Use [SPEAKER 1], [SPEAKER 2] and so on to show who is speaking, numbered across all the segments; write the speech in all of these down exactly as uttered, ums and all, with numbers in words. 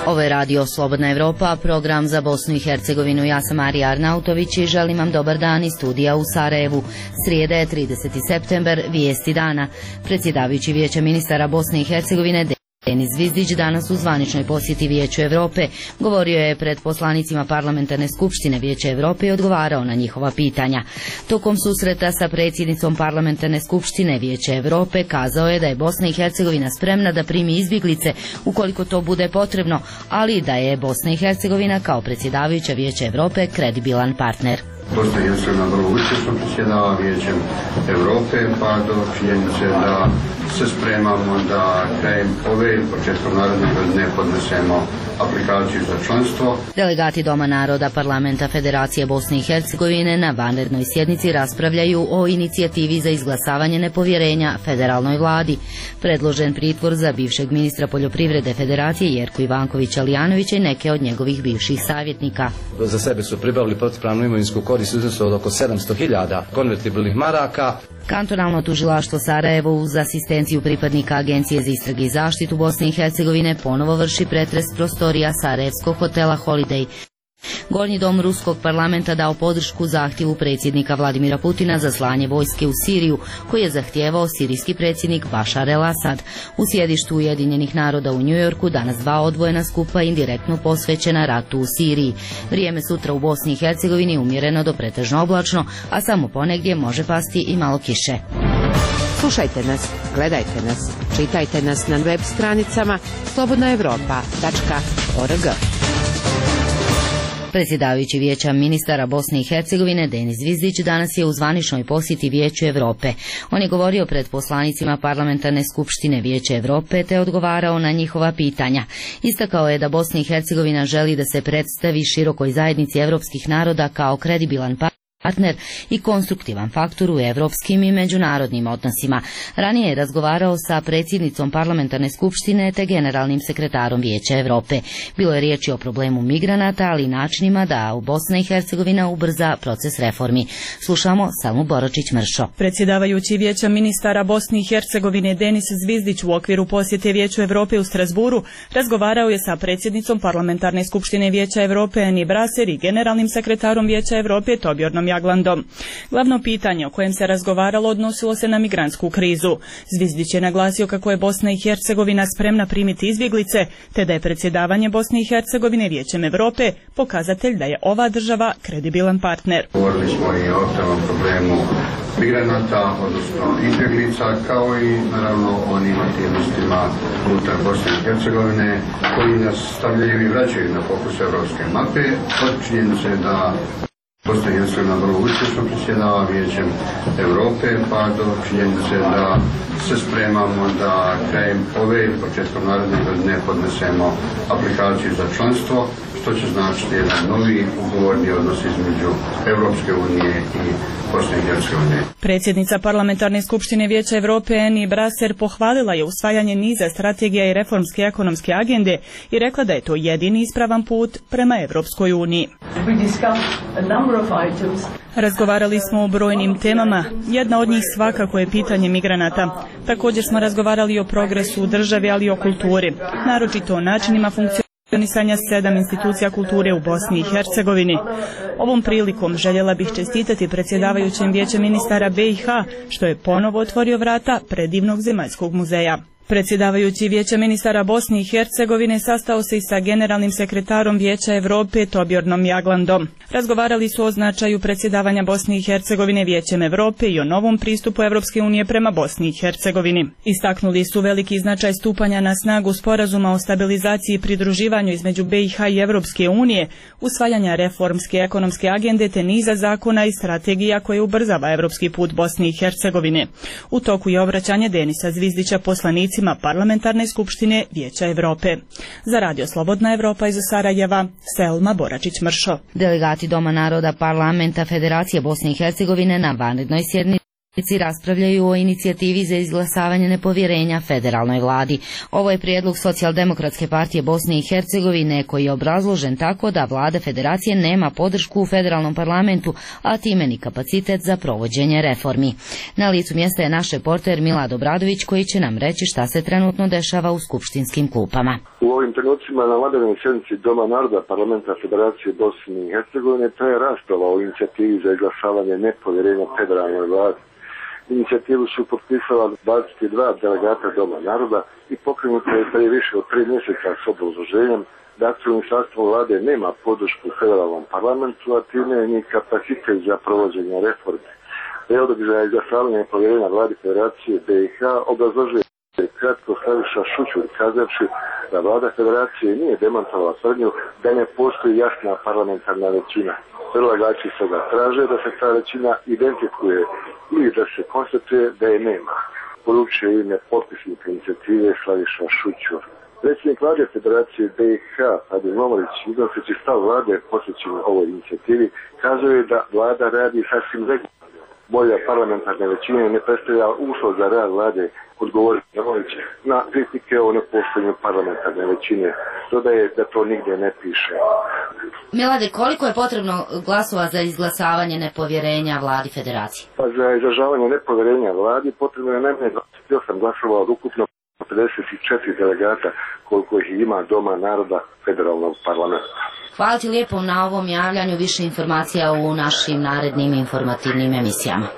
[SPEAKER 1] Ovo je radio Slobodna Evropa, program za Bosnu i Hercegovinu. Ja sam Marija Arnautović i želim vam dobar dan iz studija u Sarajevu. Srijeda je trideseti september, vijesti dana. Predsjedavajući Vijeća ministara Bosne i Hercegovine Denis Zvizdić danas u zvaničnoj posjeti Vijeću Europe govorio je pred poslanicima Parlamentarne skupštine Vijeća Europe i odgovarao na njihova pitanja. Tokom susreta sa predsjednicom Parlamentarne skupštine Vijeća Europe kazao je da je Bosna i Hercegovina spremna da primi izbjeglice ukoliko to bude potrebno, ali da je Bosna i Hercegovina kao predsjedavajuća Vijeća Europe kredibilan partner.
[SPEAKER 2] Bosna i Hercegovina vrlo uspješno predsjedava Vijećem Europe, pa do činjenice da se spremamo da krajem ove ili početkom naredne godine podnesemo aplikaciju za članstvo.
[SPEAKER 1] Delegati Doma naroda Parlamenta Federacije Bosne i Hercegovine na vanrednoj sjednici raspravljaju o inicijativi za izglasavanje nepovjerenja federalnoj vladi. Predložen pritvor za bivšeg ministra poljoprivrede Federacije Jerku Ivankovića Lijanovića i neke od njegovih bivših savjetnika.
[SPEAKER 3] Za sebe su pribavili protivpravnu imovinsku korist u iznosu od oko sedamsto hiljada konvertibilnih maraka.
[SPEAKER 1] Kantonalno tužilaštvo Sarajevo uz asistenciju pripadnika Agencije za istrage i zaštitu Bosne i Hercegovine ponovo vrši pretres prostorija sarajevskog hotela Holiday. Gornji dom ruskog parlamenta dao podršku zahtjevu predsjednika Vladimira Putina za slanje vojske u Siriju, koji je zahtijevao sirijski predsjednik Bašar el-Asad. U sjedištu Ujedinjenih naroda u Njujorku danas dva odvojena skupa indirektno posvećena ratu u Siriji. Vrijeme sutra u Bosni i Hercegovini umjereno do pretežno oblačno, a samo ponegdje može pasti i malo kiše.
[SPEAKER 4] Slušajte nas, gledajte nas, čitajte nas na web stranicama slobodna evropa tačka org.
[SPEAKER 1] Predsjedavajući Vijeća ministara Bosne i Hercegovine Denis Zvizdić danas je u zvaničnoj posjeti Vijeću Europe. On je govorio pred poslanicima Parlamentarne skupštine Vijeća Europe te odgovarao na njihova pitanja. Istakao je da Bosna i Hercegovina želi da se predstavi širokoj zajednici europskih naroda kao kredibilan partner partner i konstruktivan faktor u evropskim i međunarodnim odnosima. Ranije je razgovarao sa predsjednicom Parlamentarne skupštine te generalnim sekretarom Vijeća Europe. Bilo je riječi o problemu migranata, ali i načinima da u Bosna i Hercegovina ubrza proces reformi. Slušamo Selmu Boročić-Mršo.
[SPEAKER 5] Predsjedavajući Vijeća ministara Bosne i Hercegovine Denis Zvizdić u okviru posjete Vijeću Europe u Strasburu razgovarao je sa predsjednicom Parlamentarne skupštine Vijeća Europe Ani Braser i generalnim sekretarom Vijeća Europe Tobjornom Jaglandom. Glavno pitanje o kojem se razgovaralo odnosilo se na migrantsku krizu. Zvizdić je naglasio kako je Bosna i Hercegovina spremna primiti izbjeglice, te da je predsjedavanje Bosne i Hercegovine Vijećem Europe pokazatelj da je ova država kredibilan partner.
[SPEAKER 2] Govorili smo i o aktualnom problemu migranata, odnosno izbjeglica, kao i naravno o onim aktivnostima unutar Bosne i Hercegovine koji nas stavljaju i vraćaju na fokus evropske mape. Počinjeno se da Bosna i Hercegovina vrlo uspješno predsjedava Vijećem Europe, pa do činjenice da se spremamo da krajem ove ili početkom naredne godine podnesemo aplikaciju za članstvo, što će značiti jedan novi ugovorni odnos između Europske unije i Bosne i Hercegovine.
[SPEAKER 5] Predsjednica Parlamentarne skupštine Vijeća Europe Ani Braser pohvalila je usvajanje niza strategija i reformske ekonomske agende i rekla da je to jedini ispravan put prema Europskoj uniji. Razgovarali smo o brojnim temama, jedna od njih svakako je pitanje migranata. Također smo razgovarali o progresu u državi, ali i o kulturi, naročito o načinima funkcionisanja sedam institucija kulture u Bosni i Hercegovini. Ovom prilikom željela bih čestitati predsjedavajućem Vijeća ministara B i H što je ponovo otvorio vrata predivnog zemaljskog muzeja. Predsjedavajući Vijeća ministara Bosne i Hercegovine sastao se i sa generalnim sekretarom Vijeća Europe Tobjornom Jaglandom. Razgovarali su o značaju predsjedavanja Bosne i Hercegovine Vijećem Europe i o novom pristupu Europske unije prema Bosni i Hercegovini. Istaknuli su veliki značaj stupanja na snagu sporazuma o stabilizaciji i pridruživanju između B i H i Europske unije, usvajanja reformske ekonomske agende te niza zakona i strategija koje ubrzava europski put Bosne i Hercegovine. U toku je obraćanje Denisa Zvizdića poslanici Parlamentarne skupštine Vijeća Europe. Za radio Slobodna Evropa iz Sarajeva, Selma Boračić-Mršo.
[SPEAKER 1] Delegati Doma naroda Parlamenta Federacije Bosne i Hercegovine na vanrednoj sjednici raspravljaju o inicijativi za izglasavanje nepovjerenja federalnoj vladi. Ovo je prijedlog Socijaldemokratske partije Bosne i Hercegovine koji je obrazložen tako da vlada federacije nema podršku u federalnom parlamentu, a time ni kapacitet za provođenje reformi. Na licu mjesta je naš reporter Milad Obradović koji će nam reći šta se trenutno dešava u skupštinskim klupama.
[SPEAKER 6] U ovim trenucima na vanrednoj sjednici Doma naroda Parlamenta Federacije Bosne i Hercegovine traje rasprava o inicijativi za izglasavanje nepovjerenja federalnoj vladi. Inicijativu su potpisala dvadeset dva delegata Doma naroda i pokrenuta je prije više od tri mjeseca s obrazloženjem da aktualno ministarstvo vlade nema podršku u federalnom parlamentu, a time ni kapacitet za provođenje reforme. Prijedlog za izglasavanje nepovjerenja vladi Federacije B i H obrazložuje kratko Slaviša Šućur kazavši da vlada Federacije nije demantovala tvrdnju da ne postoji jasna parlamentarna većina. Predlagači sada traže da se ta većina identifikuje ili da se konstatuje da je nema. Poručuje ime potpisnika inicijative Slaviša Šućur. Predsjednik vlade Federacije B i H, Adil Momorić, iznoseći stav vlade posvećen ovoj inicijativi, kazuje da vlada radi sasvim regularno. Bolja parlamentarne većine ne predstavlja uslov za rad vlade, odgovori Momorić na kritike o nepostojanju parlamentarne većine. Dodaje da to nigdje ne piše.
[SPEAKER 1] Milade, koliko je potrebno glasova za izglasavanje nepovjerenja vladi Federacije?
[SPEAKER 6] Pa za izražavanje nepovjerenja vladi potrebno je najmanje dvadeset osam glasova od ukupno pedeset četiri delegata koliko ih ima Doma naroda federalnog parlamenta.
[SPEAKER 1] Hvala ti lijepo na ovom javljanju, više informacija u našim narednim informativnim emisijama.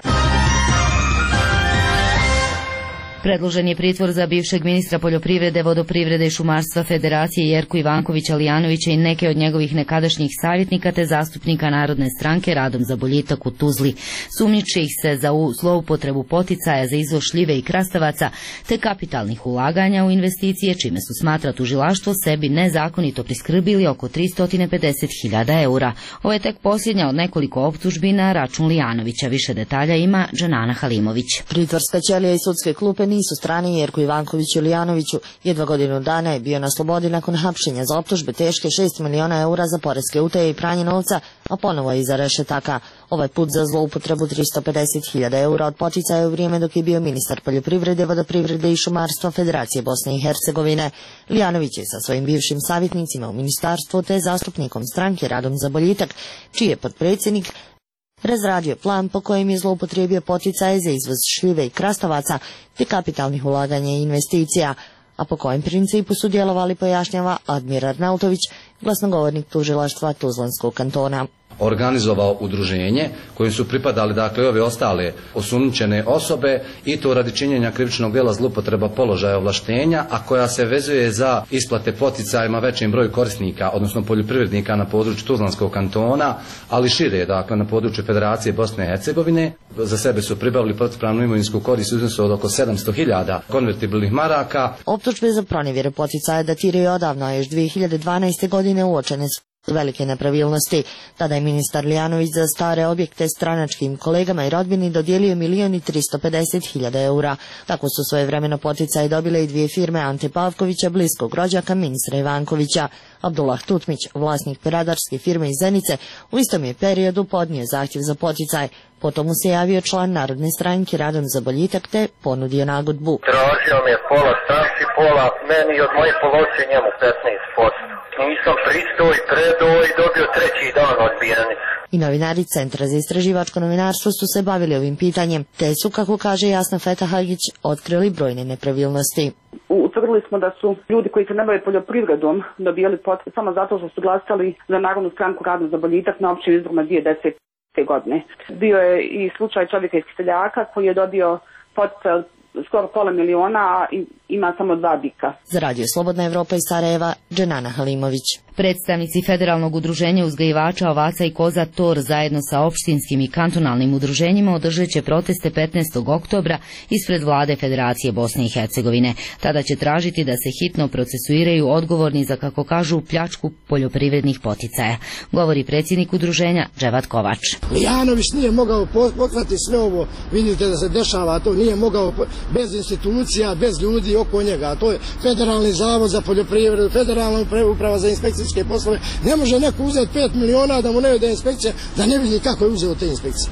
[SPEAKER 1] Predložen je pritvor za bivšeg ministra poljoprivrede, vodoprivrede i šumarstva Federacije Jerku Ivankovića Lijanovića i neke od njegovih nekadašnjih savjetnika te zastupnika Narodne stranke Radom za boljitak u Tuzli. Sumnjiči ih se za zloupotrebu poticaja za izvoz šljive i krastavaca te kapitalnih ulaganja u investicije, čime su, smatra tužilaštvo, sebi nezakonito priskrbili oko tristo pedeset hiljada eura. Ovo je tek posljednja od nekoliko optužbi na račun Lijanovića. Više detalja ima Dženana Halimović.
[SPEAKER 7] Pritvorska ćelija i sudske klupe nisu strani Jerku Ivankoviću Lijanoviću. Jedva godinu dana je bio na slobodi nakon hapšenja za optužbe teške šest miliona eura za poreske utaje i pranje novca, a ponovo je iza rešetaka. Ovaj put za zloupotrebu tristo pedeset hiljada eura od poticaja u vrijeme dok je bio ministar poljoprivrede, vodoprivrede i šumarstva Federacije Bosne i Hercegovine. Lijanović je sa svojim bivšim savjetnicima u ministarstvu te zastupnikom stranke Radom za boljitak, čiji je potpredsjednik, razradio plan po kojem je zloupotrijebio poticaje za izvoz šljive i krastavaca te kapitalnih ulaganja i investicija, a po kojem principu su djelovali, pojašnjava Admir Arnautović, glasnogovornik tužilaštva Tuzlanskog kantona.
[SPEAKER 3] Organizovao udruženje kojim su pripadali dakle ove ostale osumnjičene osobe i to radi činjenja krivičnog djela zloupotreba položaja ovlaštenja, a koja se vezuje za isplate poticajima većem broju korisnika, odnosno poljoprivrednika na području Tuzlanskog kantona, ali šire, dakle na području Federacije Bosne i Hercegovine. Za sebe su pribavili protupravnu imovinsku korist u iznosu od oko sedamsto hiljada konvertibilnih maraka.
[SPEAKER 7] Optužbe za pronevjere poticaja datiraju odavno, još dvije hiljade dvanaeste. godine uočene su velike nepravilnosti. Tada je ministar Lijanović za stare objekte stranačkim kolegama i rodbini dodijelio milijon i tristo pedeset hiljada eura. Tako su svojevremeno poticaje dobile i dvije firme Ante Pavkovića, bliskog rođaka ministra Ivankovića. Abdullah Tutmić, vlasnik peradarske firme iz Zenice, u istom je periodu podnio zahtjev za poticaj. Potom mu se javio član Narodne stranke Radom za boljitak te ponudio nagodbu.
[SPEAKER 8] Tražio mi je pola stranci, pola meni i od moje polovice njemu petnaest posto. Nisam pristao i predao i dobio treći dan odbijenicu.
[SPEAKER 7] I novinari Centra za istraživačko novinarstvo su se bavili ovim pitanjem, te su, kako kaže Jasna Fetahagić, otkrili brojne nepravilnosti.
[SPEAKER 9] Utvrdili smo da su ljudi koji se ne bave poljoprivredom dobijali poticaj samo zato što su glasali za Narodnu stranku Radom za boljitak na općim izborima dvije hiljade desete. godine. Bio je i slučaj čovjeka iz seljaka koji je dobio poticaj skoro pola miliona, a ima samo dva bika.
[SPEAKER 7] Za Radio Slobodna Evropa iz Sarajeva, Dženana Halimović.
[SPEAKER 1] Predstavnici Federalnog udruženja uzgajivača ovaca i koza Tor zajedno sa opštinskim i kantonalnim udruženjima održat će proteste petnaestog oktobra ispred vlade Federacije Bosne i Hercegovine. Tada će tražiti da se hitno procesuiraju odgovorni za, kako kažu, pljačku poljoprivrednih poticaja. Govori predsjednik udruženja Dževat Kovač.
[SPEAKER 10] Lijanović nije mogao pokrati sve ovo, vidite da se dešava, to nije mogao bez institucija, bez ljudi oko njega. To je Federalni zavod za poljoprivredu, Federalna uprava za inspekcijske poslove. Ne može neko uzeti pet miliona da mu ne vede inspekcija, da ne vidi kako je uzeo te inspekcije.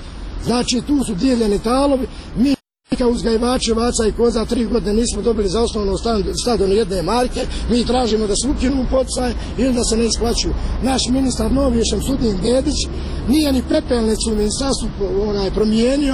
[SPEAKER 10] Znači tu su dijeljeni talovi, mi kao uzgajivači ovaca i koza tri godine nismo dobili za osnovno stadion jedne marke, mi tražimo da se ukinu poticaje ili da se ne isplaćuju. Naš ministar novi Šemsudin Gedić nije ni pepelnicu u ministarstvu onaj promijenio.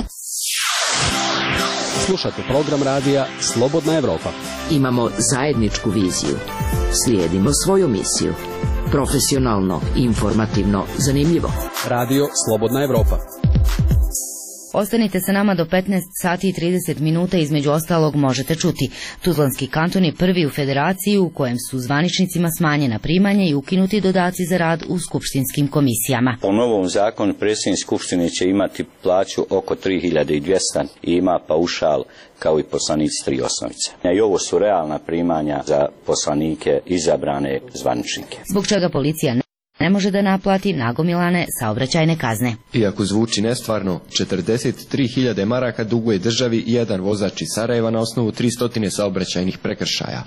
[SPEAKER 11] Slušate program radija Slobodna Evropa.
[SPEAKER 12] Imamo zajedničku viziju. Slijedimo svoju misiju. Profesionalno, informativno, zanimljivo.
[SPEAKER 11] Radio Slobodna Evropa.
[SPEAKER 1] Ostanite sa nama do petnaest sati i trideset minuta, između ostalog možete čuti. Tuzlanski kanton je prvi u federaciji u kojem su zvaničnicima smanjena primanja i ukinuti dodaci za rad u skupštinskim komisijama.
[SPEAKER 13] Po novom zakonu predsjednik skupštine će imati plaću oko tri hiljade dvjesto i ima paušal kao i poslanici tri osnovice. I ovo su realna primanja za poslanike izabrane zvaničnike.
[SPEAKER 1] Zbog čega policija ne ne može da naplati nagomilane saobraćajne kazne.
[SPEAKER 14] Iako zvuči nestvarno, četrdeset tri hiljade maraka duguje državi jedan vozač iz Sarajeva na osnovu tristo saobraćajnih prekršaja.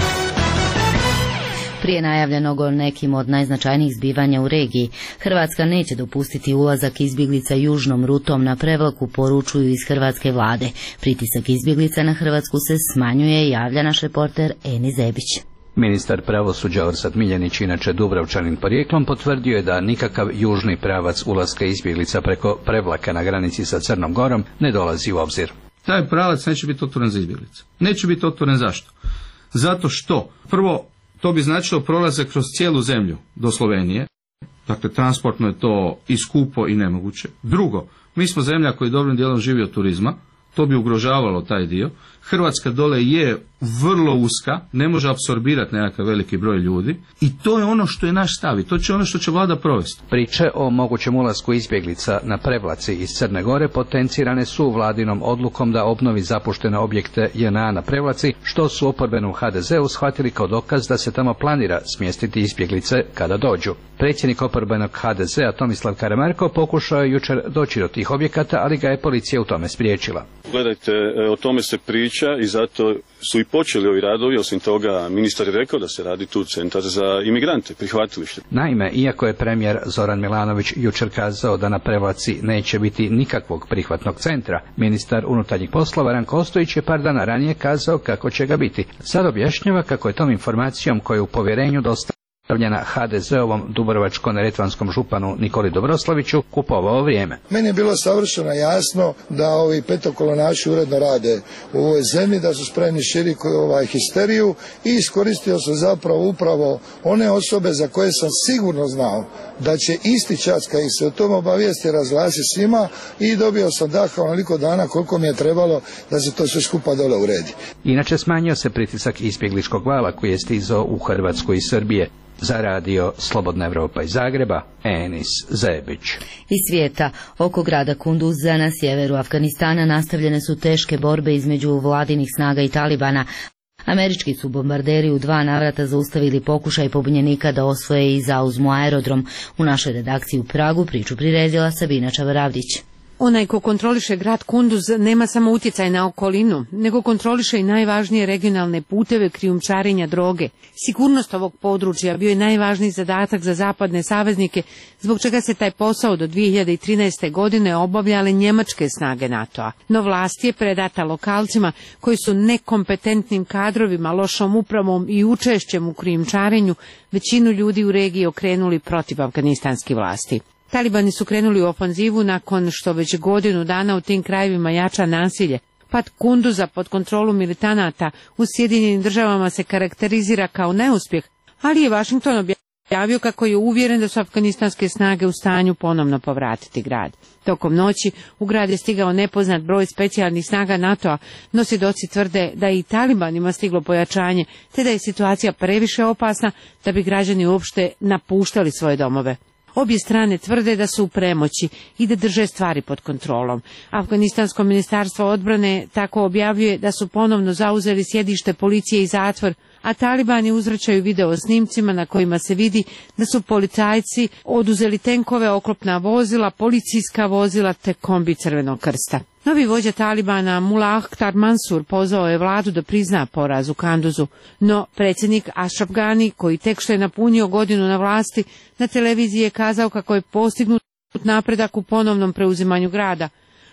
[SPEAKER 1] Prije najavljenog o nekim od najznačajnijih zbivanja u regiji, Hrvatska neće dopustiti ulazak izbjeglica južnom rutom na prevlaku, poručuju iz hrvatske vlade. Pritisak izbjeglica na Hrvatsku se smanjuje, javlja naš reporter Eni Zebić.
[SPEAKER 15] Ministar pravosuđa Orsat Miljenić, inače Dubrovčanin porijeklom, potvrdio je da nikakav južni pravac ulaska izbjeglica preko Prevlake na granici sa Crnom Gorom ne dolazi u obzir.
[SPEAKER 16] Taj pravac neće biti otvoren za izbjeglice. Neće biti otvoren zašto? Zato što, prvo, to bi značilo prolazak kroz cijelu zemlju do Slovenije. Dakle, transportno je to i skupo i nemoguće. Drugo, mi smo zemlja koja dobrim dijelom živi od turizma. To bi ugrožavalo taj dio. Hrvatska dole je vrlo uska, ne može apsorbirati nekakav veliki broj ljudi i to je ono što je naš stav i to će ono što će vlada provesti.
[SPEAKER 15] Priče o mogućem ulasku izbjeglica na Prevlaci iz Crne Gore potencirane su vladinom odlukom da obnovi zapuštene objekte J N A na Prevlaci, što su oporbenom H D Z-u shvatili kao dokaz da se tamo planira smjestiti izbjeglice kada dođu. Predsjednik oporbenog H D Z-a Tomislav Karamarko pokušao je jučer doći do tih objekata, ali ga je policija u tome spriječila.
[SPEAKER 17] Gledajte, o tome se priča i zato su i počeli ovi radovi. Osim toga, ministar je rekao da se radi tu centar za imigrante, prihvatilište.
[SPEAKER 15] Naime, iako je premijer Zoran Milanović jučer kazao da na Prevlaci neće biti nikakvog prihvatnog centra, ministar unutarnjih poslova Ranko Ostojić je par dana ranije kazao kako će ga biti. Sad objašnjava kako je tom informacijom koju u povjerenju dosta stavljena H D Z-ovom dubrovačko-neretvanskom županu Nikoli Dobroslaviću kupovao vrijeme.
[SPEAKER 10] Meni je bilo savršeno jasno da ovi petokolonaši uredno rade u ovoj zemlji, da su spremni širiti ovaj histeriju i iskoristio sam zapravo upravo one osobe za koje sam sigurno znao da će isti čas kad ih se o tom obavijesti razglasi svima i dobio sam daha onoliko dana koliko mi je trebalo da se to sve skupa dole uredi.
[SPEAKER 15] Inače smanjio se pritisak izbjegličkog vala koji je stizao u Hrvatsku i Srbije. Za radio Slobodna Evropa iz Zagreba, Enis Zebić.
[SPEAKER 1] Iz svijeta, oko grada Kunduza na sjeveru Afganistana nastavljene su teške borbe između vladinih snaga i Talibana. Američki su bombarderi u dva navrata zaustavili pokušaj pobunjenika da osvoje i zauzmu aerodrom. U našoj redakciji u Pragu priču priredila Sabina Čavaravdić.
[SPEAKER 4] Onaj ko kontroliše grad Kunduz nema samo utjecaj na okolinu, nego kontroliše i najvažnije regionalne puteve krijumčarenja droge. Sigurnost ovog područja bio je najvažniji zadatak za zapadne saveznike, zbog čega se taj posao do dvije hiljade trinaeste. godine obavljale njemačke snage NATO-a. No vlast je predata lokalcima koji su nekompetentnim kadrovima, lošom upravom i učešćem u krijumčarenju većinu ljudi u regiji okrenuli protiv afganistanskih vlasti. Talibani su krenuli u ofanzivu nakon što već godinu dana u tim krajevima jača nasilje. Pad Kunduza pod kontrolu militanata u Sjedinjenim državama se karakterizira kao neuspjeh, ali je Washington objavio kako je uvjeren da su afganistanske snage u stanju ponovno povratiti grad. Tokom noći u grad je stigao nepoznat broj specijalnih snaga NATO-a, no svjedoci tvrde da je i Talibanima stiglo pojačanje, te da je situacija previše opasna da bi građani uopšte napuštali svoje domove. Obje strane tvrde da su u premoći i da drže stvari pod kontrolom. Afganistansko ministarstvo odbrane tako objavljuje da su ponovno zauzeli sjedište policije i zatvor, a Talibani uzvraćaju video snimcima na kojima se vidi da su policajci oduzeli tenkove, oklopna vozila, policijska vozila te kombi Crvenog krsta. Novi vođa Talibana Mullah Akhtar Mansur pozvao je vladu da prizna poraz u Kunduzu, no predsjednik Ashraf Ghani, koji tek što je napunio godinu na vlasti, na televiziji je kazao kako je postignut napredak u ponovnom preuzimanju grada,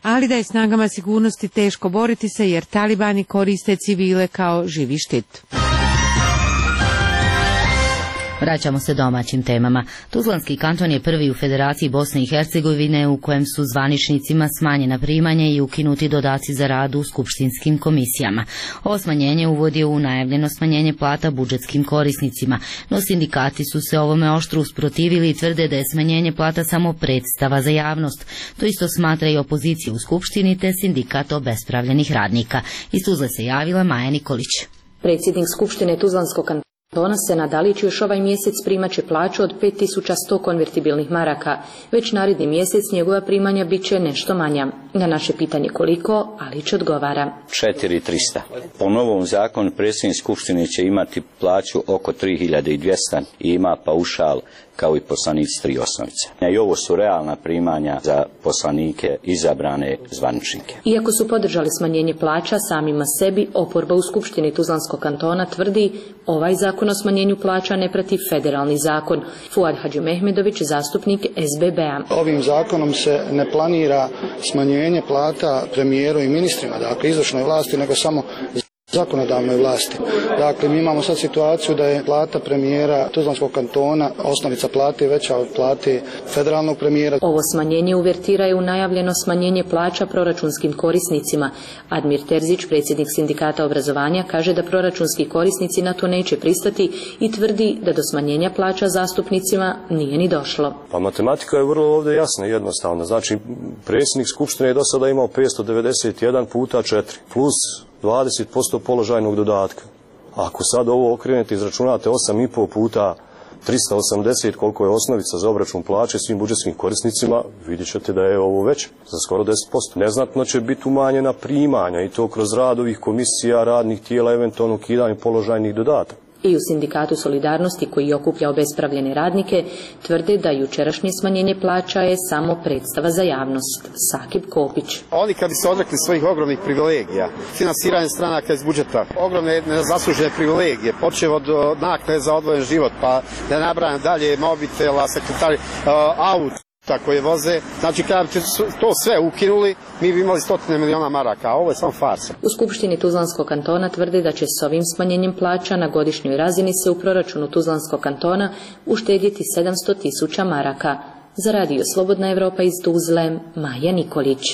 [SPEAKER 4] ali da je snagama sigurnosti teško boriti se jer talibani koriste civile kao živi štit.
[SPEAKER 1] Vraćamo se domaćim temama. Tuzlanski kanton je prvi u Federaciji Bosne i Hercegovine u kojem su zvaničnicima smanjena primanja i ukinuti dodaci za rad u skupštinskim komisijama. Ovo smanjenje uvodi u najavljeno smanjenje plata budžetskim korisnicima, no sindikati su se ovome oštro usprotivili i tvrde da je smanjenje plata samo predstava za javnost. To isto smatra i opozicija u skupštini te sindikat obespravljenih radnika. Iz Tuzle se javila Maja Nikolić.
[SPEAKER 18] Predsjednik Skupštine Tuzlanskog kantona Tona Senad Dalić još ovaj mjesec primaće plaću od pet tisuća sto konvertibilnih maraka. Već naredni mjesec njegova primanja bit će nešto manja. Na naše pitanje koliko, Alić odgovara.
[SPEAKER 13] četiri tisuće trista. Po novom zakonu predsjednik Skupštine će imati plaću oko tri hiljade dvjesto i ima paušal kao i poslanici tri osnovice. I ovo su realna primanja za poslanike izabrane zvaničnike.
[SPEAKER 18] Iako su podržali smanjenje plaća samima sebi, oporba u Skupštini Tuzlanskog kantona tvrdi ovaj zakon o smanjenju plaća ne prati federalni zakon. Fuad Hadžimehmedović, zastupnik S B B-a.
[SPEAKER 19] Ovim zakonom se ne planira smanjenje plata premijeru i ministrima, dakle izvršnoj vlasti, nego samo zakonodavnoj vlasti. Dakle, mi imamo sad situaciju da je plata premijera Tuzlanskog kantona, osnovica plate veća od plate federalnog premijera.
[SPEAKER 18] Ovo smanjenje uvertira je u najavljeno smanjenje plaća proračunskim korisnicima. Admir Terzić, predsjednik sindikata obrazovanja, kaže da proračunski korisnici na to neće pristati i tvrdi da do smanjenja plaća zastupnicima nije ni došlo.
[SPEAKER 20] Pa matematika je vrlo ovdje jasna i jednostavna. Znači, predsjednik Skupštine je do sada imao petsto devedeset jedan puta četiri plus dvadeset posto položajnog dodatka. Ako sad ovo okrenete, izračunate osam i pol puta trista osamdeset koliko je osnovica za obračun plaće svim budžetskim korisnicima, vidjet ćete da je ovo već za skoro deset posto. Neznatno će biti umanjena primanja i to kroz rad ovih komisija, radnih tijela, eventualno ukidanje položajnih dodataka.
[SPEAKER 18] I u sindikatu Solidarnosti, koji okuplja obespravljene radnike, tvrde da jučerašnje smanjenje plaća je samo predstava za javnost. Sakib Kopić.
[SPEAKER 21] Oni kad bi se odrekli svojih ogromnih privilegija, finansiranje stranaka iz budžeta, ogromne nezaslužene privilegije, počev od naknade za odvojen život, pa da ne nabrajam dalje, mobitela, sekretari, aut, koje voze. Znači, kada bi to sve ukinuli, mi bi imali stotine miliona maraka, a ovo je samo farsa.
[SPEAKER 18] U Skupštini Tuzlanskog kantona tvrde da će s ovim smanjenjem plaća na godišnjoj razini se u proračunu Tuzlanskog kantona uštedjeti sedamsto tisuća maraka. Za radio Slobodna Evropa iz Tuzle, Maja Nikolić.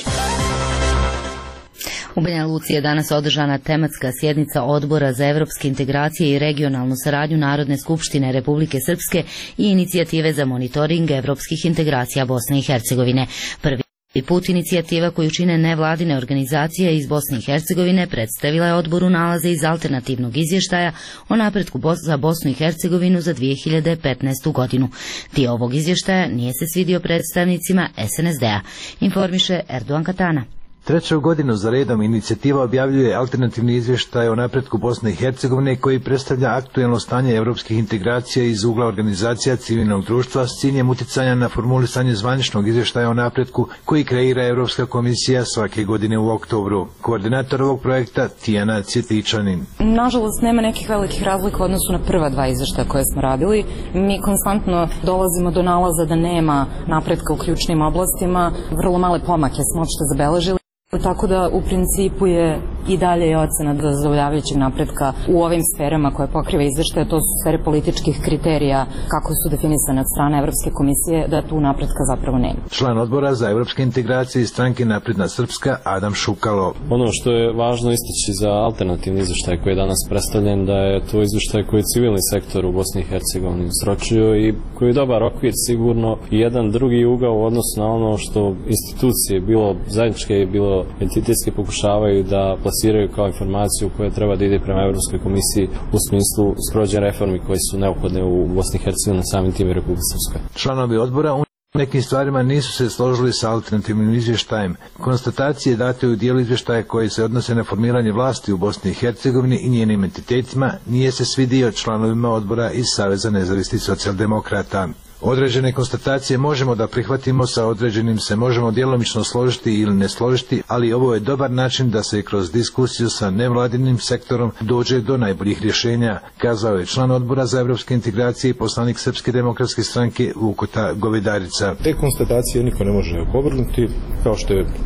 [SPEAKER 1] U Banja Luci je danas održana tematska sjednica Odbora za evropske integracije i regionalnu saradnju Narodne skupštine Republike Srpske i inicijative za monitoring evropskih integracija Bosne i Hercegovine. Prvi put inicijativa koju čine nevladine organizacije iz Bosne i Hercegovine predstavila je odboru nalaze iz alternativnog izvještaja o napretku za Bosnu i Hercegovinu za dvije hiljade petnaestu godinu. Dio ovog izvještaja nije se svidio predstavnicima S N S D-a, informiše Erdogan Katana.
[SPEAKER 22] Treću godinu za redom inicijativa objavljuje alternativni izvještaj o napretku Bosne i Hercegovine koji predstavlja aktuelno stanje evropskih integracija iz ugla organizacija civilnog društva s ciljem uticanja na formulisanje zvaničnog izvještaja o napretku koji kreira Evropska komisija svake godine u oktobru. Koordinator ovog projekta Tijana Cvjetičanin.
[SPEAKER 23] Nažalost, nema nekih velikih razlika u odnosu na prva dva izvještaja koje smo radili. Mi konstantno dolazimo do nalaza da nema napretka u ključnim oblastima. Vrlo male pomake smo uopšte zabeležili. Tako da u principu je i dalje je ocena dozvoljavajućeg napretka u ovim sferama koje pokriva izveštaje, to su sfere političkih kriterija kako su definisane od strane Evropske komisije, da tu napretka zapravo nema.
[SPEAKER 22] Član odbora za evropske integracije iz stranke Napredna Srpska Adam Šukalo.
[SPEAKER 24] Ono što je važno istaći za alternativni izveštaj koji je danas predstavljen, da je to izveštaj koji je civilni sektor u Bosni i Hercegovini sročio i koji je dobar okvir sigurno i jedan drugi ugao u odnosu na ono što institucije, bilo zajedničke, bilo entitetski pokušavaju da plasiraju kao informaciju koja treba da ide prema Evropskoj komisiji u smislu sprovođenja reformi koje su neophodne u Bosni i Hercegovini, samim tim i Republici Srpskoj.
[SPEAKER 22] Članovi odbora u nekim stvarima nisu se složili sa alternativnim izvještajem. Konstatacije date u dijelu izvještaja koji se odnose na formiranje vlasti u Bosni i Hercegovini i njenim entitetima nije se svidio članovima odbora iz Saveza nezavisnih socijaldemokrata. Određene konstatacije možemo da prihvatimo, sa određenim se možemo djelomično složiti ili ne složiti, ali ovo je dobar način da se kroz diskusiju sa nevladinim sektorom dođe do najboljih rješenja, kazao je član odbora za evropske integracije i poslanik Srpske demokratske stranke Vukota Govedarica.
[SPEAKER 25] Te konstatacije niko ne može opovrgnuti, kao što je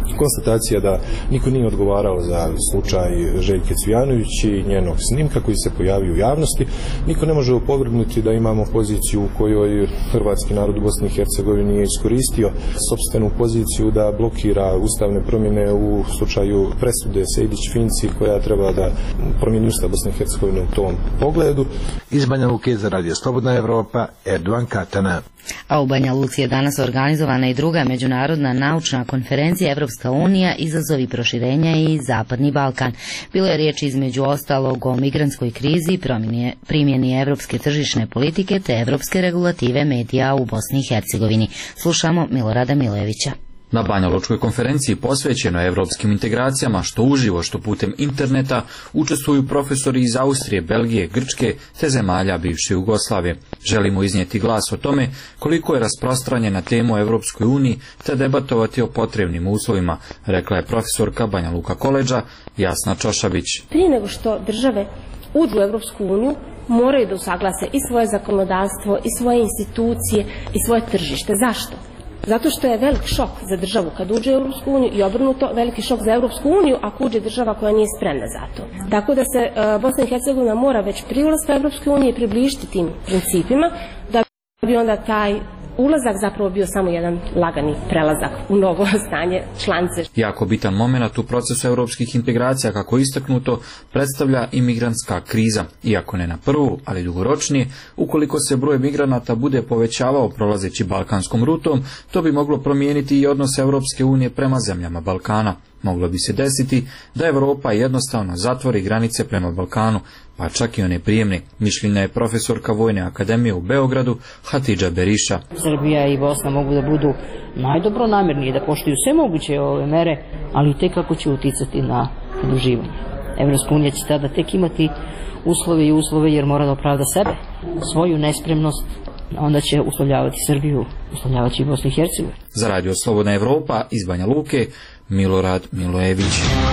[SPEAKER 2] Konstatacija da niko nije odgovarao za slučaj Željke Cvijanović i njenog snimka koji se pojavio u javnosti. Niko ne može opovrgnuti da imamo poziciju u kojoj hrvatski narod u Bosni i Hercegovini je iskoristio sopstvenu poziciju da blokira ustavne promjene u slučaju presude Sejdić-Finci koja treba da promijeni ustav Bosne i Hercegovine u tom pogledu.
[SPEAKER 22] Iz Banja Luke za Radio Slobodna Evropa, Erdovan Katana.
[SPEAKER 1] A u Banja Luci je danas organizovana i druga međunarodna naučna konferencija Evropska unija, izazovi proširenja i Zapadni Balkan. Bilo je riječ između ostalog o migrantskoj krizi, primjeni evropske tržišne politike te evropske regulative medija u Bosni i Hercegovini. Slušamo Milorada Milevića.
[SPEAKER 3] Na Banja Lučkoj konferenciji posvećeno evropskim integracijama, što uživo, što putem interneta, učestvuju profesori iz Austrije, Belgije, Grčke te zemalja bivše Jugoslavije. Želimo iznijeti glas o tome koliko je rasprostranjena tema o Evropskoj uniji te debatovati o potrebnim uslovima, rekla je profesorka Banja Luka koledža Jasna Čošabić.
[SPEAKER 5] Prije nego što države uđu u Evropsku uniju, moraju da usaglase i svoje zakonodavstvo, i svoje institucije, i svoje tržište. Zašto? Zato što je velik šok za državu kad uđe u Europsku uniju i obrnuto veliki šok za Europsku uniju ako uđe država koja nije spremna za to. Tako da se uh, Bosna i Hercegovina mora već pri ulasku u Europsku uniju približiti tim principima da bi onda taj ulazak zapravo bio samo jedan lagani prelazak u novo stanje članice.
[SPEAKER 3] Jako bitan moment u procesu europskih integracija, kako je istaknuto, predstavlja imigrantska kriza. Iako ne na prvu, ali dugoročnije, ukoliko se broj migranata bude povećavao prolazeći balkanskom rutom, to bi moglo promijeniti i odnos Europske unije prema zemljama Balkana. Moglo bi se desiti da Europa jednostavno zatvori granice prema Balkanu, pa čak i one prijemne. Mišljenja je profesorka Vojne akademije u Beogradu Hatidža Beriša.
[SPEAKER 6] Srbija i Bosna mogu da budu najdobronamjerniji, da poštuju sve moguće ove mere, ali tek kako će uticati na pridruživanje. Evropska unija će tada tek imati uslove i uslove jer mora da opravda sebe, svoju nespremnost, onda će uslovljavati Srbiju, uslovljavati i Bosnu i Hercegovinu.
[SPEAKER 3] Za Radio Slobodna Evropa iz Banja Luke, Milorad Milojević.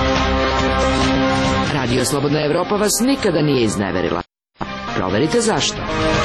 [SPEAKER 12] Radio Slobodna Evropa vas nikada nije izneverila. Proverite zašto.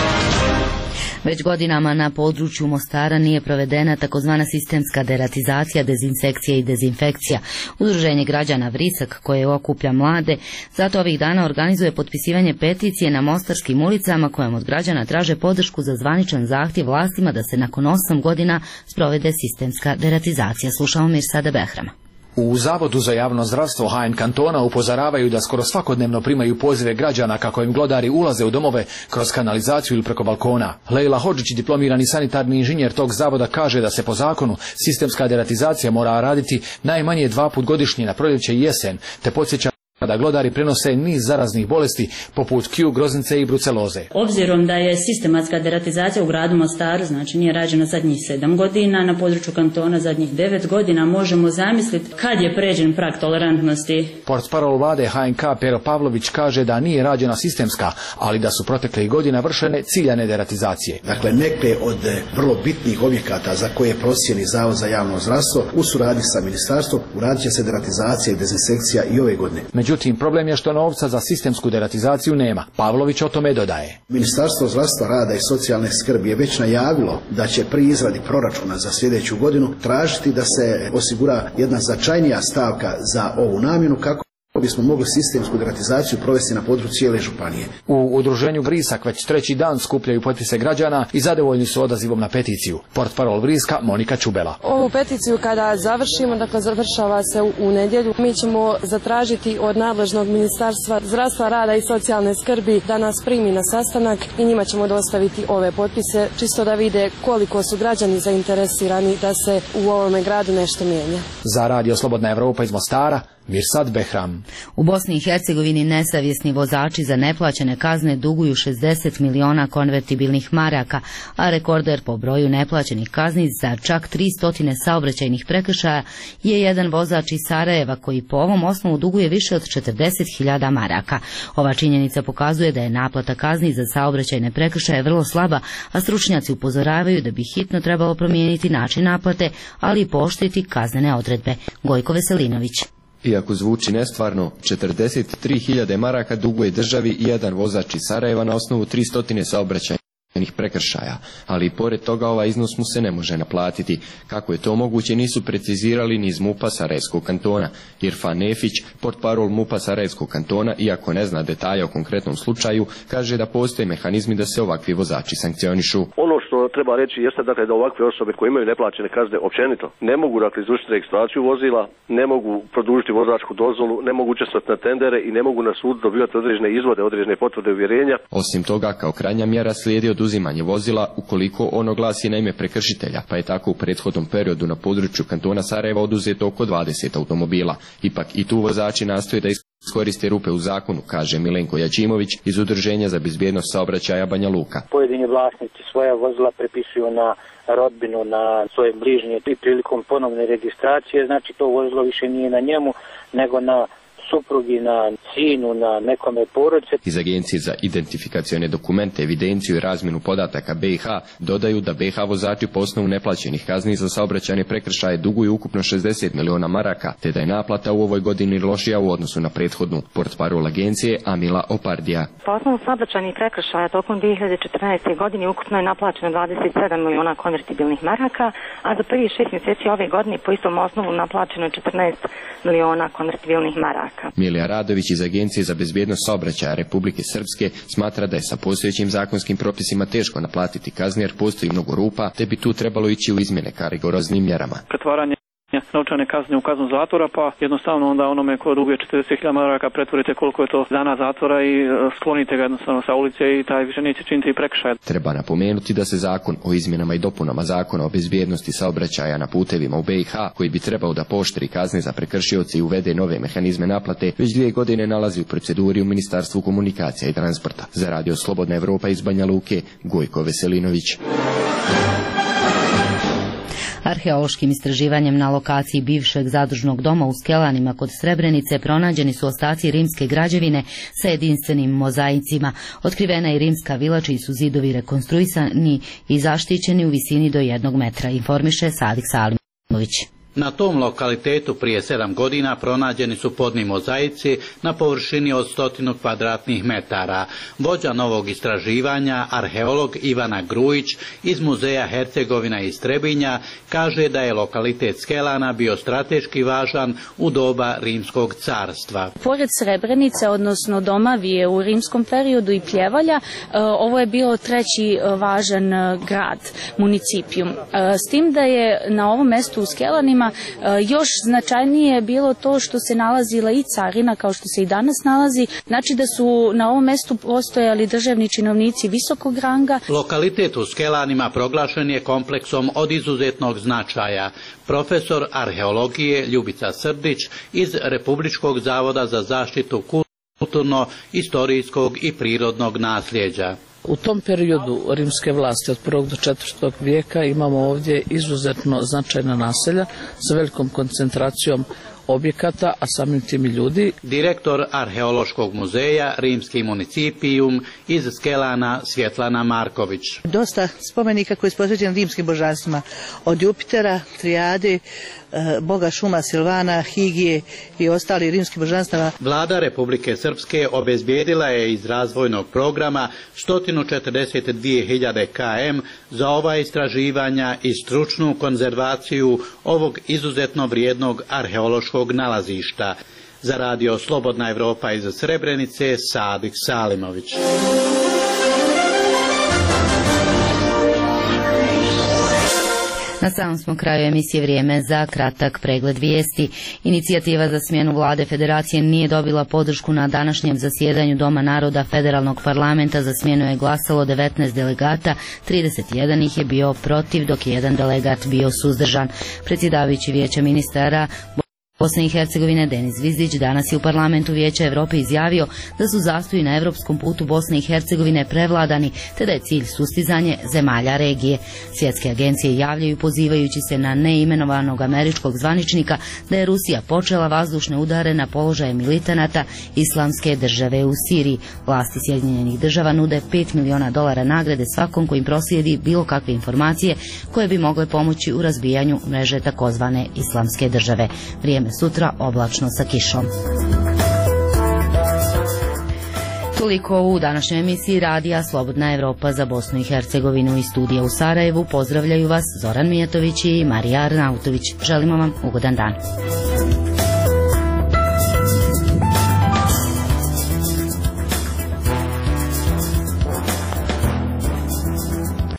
[SPEAKER 1] Već godinama na području Mostara nije provedena takozvana sistemska deratizacija, dezinsekcija i dezinfekcija. Udruženje građana Vrisak, koje okuplja mlade, zato ovih dana organizuje potpisivanje peticije na mostarskim ulicama kojom od građana traže podršku za zvaničan zahtjev vlastima da se nakon osam godina sprovede sistemska deratizacija. Slušamo Mirsada Behrama.
[SPEAKER 25] U Zavodu za javno zdravstvo H N kantona upozoravaju da skoro svakodnevno primaju pozive građana kako im glodari ulaze u domove kroz kanalizaciju ili preko balkona. Lejla Hodžić, diplomirani sanitarni inženjer tog zavoda, kaže da se po zakonu sistemska deratizacija mora raditi najmanje dva put godišnje na proljeće i jesen, te podsjeća da glodari prenose niz zaraznih bolesti poput kju, groznice i bruceloze.
[SPEAKER 26] Obzirom da je sistematska deratizacija u gradu Mostaru, znači nije rađena zadnjih sedam godina, na području kantona zadnjih devet godina, možemo zamisliti kad je pređen prag tolerantnosti.
[SPEAKER 25] Portparol vlade H N K Pero Pavlović kaže da nije rađena sistemska, ali da su proteklih godina vršene ciljane deratizacije.
[SPEAKER 27] Dakle, neke od vrlo bitnih objekata za koje prosijeni Zavod za javno zdravstvo u suradnji sa ministarstvom uradit će se deratizacija i dezinsekcija i ove godine.
[SPEAKER 25] Međutim, problem je što novca za sistemsku deratizaciju nema. Pavlović o tome dodaje.
[SPEAKER 27] Ministarstvo zdravstva, rada i socijalne skrbi je već najavilo da će pri izradi proračuna za sljedeću godinu tražiti da se osigura jedna značajnija stavka za ovu namjenu kako bismo mogli sistemsku deratizaciju provesti na području cijele županije.
[SPEAKER 25] U udruženju Vrisak već treći dan skupljaju potpise građana i zadovoljni su odazivom na peticiju. Portparol Vriska Monika Čubela.
[SPEAKER 28] Ovu peticiju kada završimo, dakle završava se u, u nedjelju, mi ćemo zatražiti od nadležnog ministarstva zdravstva, rada i socijalne skrbi da nas primi na sastanak i njima ćemo dostaviti ove potpise, čisto da vide koliko su građani zainteresirani da se u ovome gradu nešto mijenja.
[SPEAKER 25] Za Radio Slobodna Evropa iz Mostara, Mirsad Behram.
[SPEAKER 1] U Bosni i Hercegovini nesavjesni vozači za neplaćene kazne duguju šezdeset miliona konvertibilnih maraka, a rekorder po broju neplaćenih kazni za čak tristo saobraćajnih prekršaja je jedan vozač iz Sarajeva koji po ovom osnovu duguje više od četrdeset hiljada maraka. Ova činjenica pokazuje da je naplata kazni za saobraćajne prekršaje vrlo slaba, a stručnjaci upozoravaju da bi hitno trebalo promijeniti način naplate, ali i pooštriti kaznene odredbe. Gojko Veselinović.
[SPEAKER 14] Iako zvuči nestvarno, četrdeset tri hiljade maraka duguje državi jedan vozač iz Sarajeva na osnovu tristo saobraćajnih prekršaja, ali i pored toga ovaj iznos mu se ne može naplatiti. Kako je to moguće nisu precizirali ni iz MUP-a Sarajevskog kantona. Irfan Nefić, portparol MUP-a Sarajevskog kantona, iako ne zna detalja o konkretnom slučaju, kaže da postoje mehanizmi da se ovakvi vozači sankcionišu.
[SPEAKER 7] Ono što treba reći jeste dakle da ovakve osobe koje imaju neplaćene kazne općenito ne mogu dakle izvršiti registraciju vozila, ne mogu produžiti vozačku dozvolu, ne mogu učestvovati na tendere i ne mogu na sud dobivati određene izvode, određene potvrde uvjerenja.
[SPEAKER 14] Osim toga, kao krajnja mjera slijedi oduzimanje vozila ukoliko ono glasi na ime prekršitelja, pa je tako u prethodnom periodu na području kantona Sarajeva oduzeto oko dvadeset automobila. Ipak i tu vozači nastoje da iskoriste rupe u zakonu, kaže Milenko Jačimović iz Udruženja za bezbjednost saobraćaja Banja Luka.
[SPEAKER 8] Pojedini vlasnici svoja vozila prepisuju na rodbinu, na svoje bližnje i prilikom ponovne registracije, znači to vozilo više nije na njemu, nego na suprugi, na sinu, na nekome porodice.
[SPEAKER 14] Iz Agencije za identifikacione dokumente, evidenciju i razmjenu podataka B i H dodaju da B i H vozači po osnovu neplaćenih kazni za saobraćajne prekršaje duguju ukupno šezdeset miliona maraka, te da je naplata u ovoj godini lošija u odnosu na prethodnu. Portparol agencije Amila Opardija.
[SPEAKER 9] Po osnovu saobraćajnih prekršaja tokom dvije hiljade četrnaeste. godine ukupno je naplaćeno dvadeset sedam miliona konvertibilnih maraka, a za prvi šest mjeseci ove godine po istom osnovu naplaćeno je četrnaest miliona konvertibilnih maraka.
[SPEAKER 14] Milija Radović iz Agencije za bezbjednost saobraćaja Republike Srpske smatra da je sa postojećim zakonskim propisima teško naplatiti kazne jer postoji mnogo rupa, te bi tu trebalo ići u izmjene ka rigoroznim mjerama.
[SPEAKER 10] Pretvaranje novčane kazne u kaznu zatvora, pa jednostavno onda onome ko duguje četrdeset hiljada maraka pretvorite koliko je to dana zatvora i sklonite ga jednostavno sa ulice i taj više neće činiti prekršaj.
[SPEAKER 14] Treba napomenuti da se zakon o izmjenama i dopunama zakona o bezbjednosti saobraćaja na putevima u B i H, koji bi trebao da pooštri kazne za prekršioce i uvede nove mehanizme naplate, već dvije godine nalazi u proceduri u Ministarstvu komunikacija i transporta. Za radio Slobodna Evropa iz Banja Luke, Gojko Veselinović.
[SPEAKER 1] Arheološkim istraživanjem na lokaciji bivšeg zadružnog doma u Skelanima kod Srebrenice pronađeni su ostaci rimske građevine sa jedinstvenim mozaicima. Otkrivena je rimska vila čiji su zidovi rekonstruisani i zaštićeni u visini do jednog metra, informiše Sadik Salimović.
[SPEAKER 11] Na tom lokalitetu prije sedam godina pronađeni su podni mozaici na površini od stotinu kvadratnih metara. Vođa novog istraživanja, arheolog Ivana Grujić iz Muzeja Hercegovina iz Trebinja, kaže da je lokalitet Skelana bio strateški važan u doba Rimskog carstva.
[SPEAKER 15] Pored Srebrenice, odnosno Domavije u rimskom periodu i Pljevalja, ovo je bio treći važan grad, municipijum. S tim da je na ovom mestu u Skelanima još značajnije je bilo to što se nalazila i carina, kao što se i danas nalazi, znači da su na ovom mestu postojali državni činovnici visokog ranga.
[SPEAKER 11] Lokalitet u Skelanima proglašen je kompleksom od izuzetnog značaja. Profesor arheologije Ljubica Srdić iz Republičkog zavoda za zaštitu kulturno-istorijskog i prirodnog nasljeđa.
[SPEAKER 16] U tom periodu rimske vlasti od prvog do četvrtog vijeka imamo ovdje izuzetno značajna naselja sa velikom koncentracijom objekata, a samim tim i ljudi.
[SPEAKER 11] Direktor Arheološkog muzeja Rimski municipijum iz Skelana Svjetlana Marković.
[SPEAKER 17] Dosta spomenika koji je posvećen rimskim božanstvima, od Jupitera, Trijade, boga šuma Silvana, Higije i ostali rimski božanstava.
[SPEAKER 11] Vlada Republike Srpske obezbijedila je iz razvojnog programa sto četrdeset dvije hiljade kilometara za ova istraživanja i stručnu konzervaciju ovog izuzetno vrijednog arheološkog nalazišta. Za radio Slobodna Evropa iz Srebrenice, Sadik Salimović.
[SPEAKER 1] Na samom smo kraju emisije Vrijeme za kratak pregled vijesti. Inicijativa za smjenu vlade federacije nije dobila podršku na današnjem zasjedanju Doma naroda Federalnog parlamenta. Za smjenu je glasalo devetnaest delegata, trideset jedan ih je bio protiv, dok je jedan delegat bio suzdržan. Predsjedavajući Vijeća ministara Bosne i Hercegovine Denis Zvizdić danas je u parlamentu Vijeća Europe izjavio da su zastoji na europskom putu Bosne i Hercegovine prevladani, te da je cilj sustizanje zemalja regije. Svjetske agencije javljaju pozivajući se na neimenovanog američkog zvaničnika da je Rusija počela vazdušne udare na položaje militanata Islamske države u Siriji. Vlasti Sjedinjenih država nude pet miliona dolara nagrade svakom kojim proslijedi bilo kakve informacije koje bi mogle pomoći u razbijanju mreže takozvane Islamske države. Vrijeme sutra oblačno sa kišom. Toliko u današnjoj emisiji Radija Slobodna Evropa za Bosnu i Hercegovinu. Iz studija u Sarajevu pozdravljaju vas Zoran Mijatović i Marija Arnautović. Želimo vam ugodan dan.